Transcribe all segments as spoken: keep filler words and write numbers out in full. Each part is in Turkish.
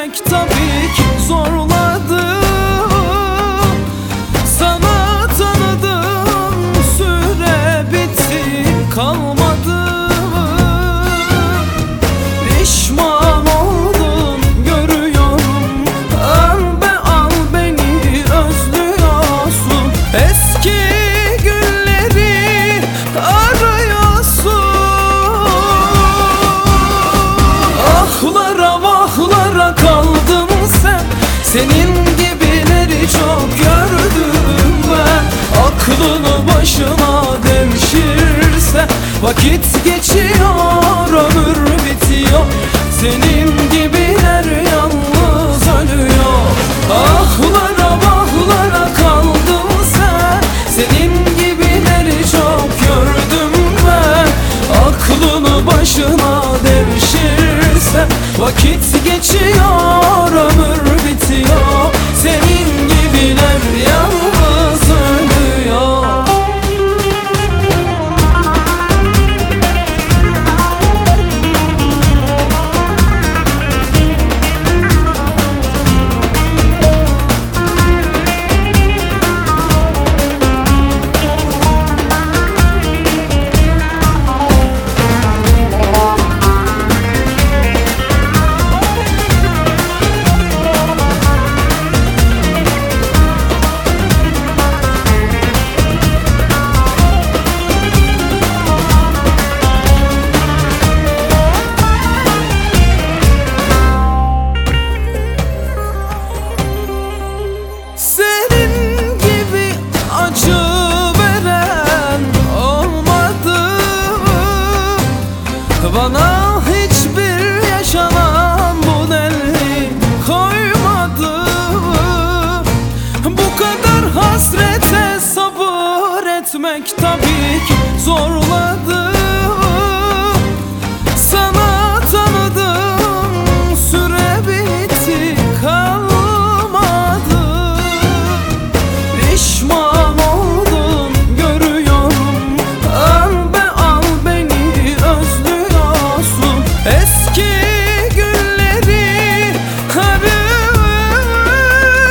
hasretmek tabii ki zorladı. Sana tanıdığım süre bitti, kalmadı. Pişman oldum görüyorum, al be al beni özlüyorsun. Eski günleri arıyorsun. Ahlara vahlara kaldın sen, senin gibileri çok gördüm ben. Aklını başına devşirse vakit geçiyor, ömür bitiyor. Senin gibiler yalnız ölüyor. Ahlara vahlara kaldın sen, senin gibileri çok gördüm ben. Aklını başına devşirse vakit geçiyor, ömür bitiyor. Senin gibiler yalnız ölüyor. Bana hiçbir yaşanan bu deli koymadı. Bu kadar hasrete sabır etmek tabii ki zorladı. Sana tanıdığım süre bitti, kalmadı. Pişman oldum görüyorum, al be al beni özlüyorsun. Eski günleri arıyorsun.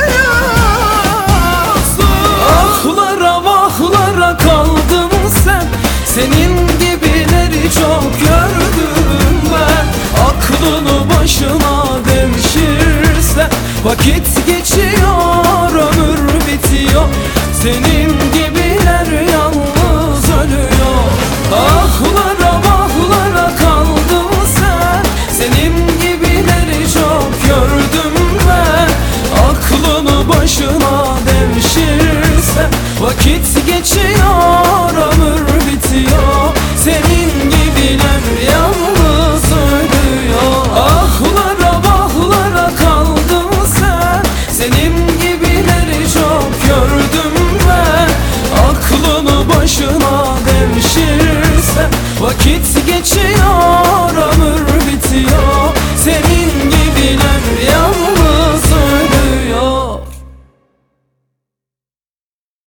Ahlara vahlara kaldın sen, senin gibileri çok gördüm ben. Aklını başına devşirse vakit geçiyor, ömür bitiyor. Senin gibiler yalnız ölüyor. Ahlara vahlara kaldın sen, senin gibileri çok gördüm ben. Aklını başına devşirse vakit geçiyor, ömür bitiyor. Senin gibiler yalnız ölüyor. Ahlara vahlara kaldın sen, senin gibileri çok gördüm ben. Aklını başına devşirse vakit geçiyor,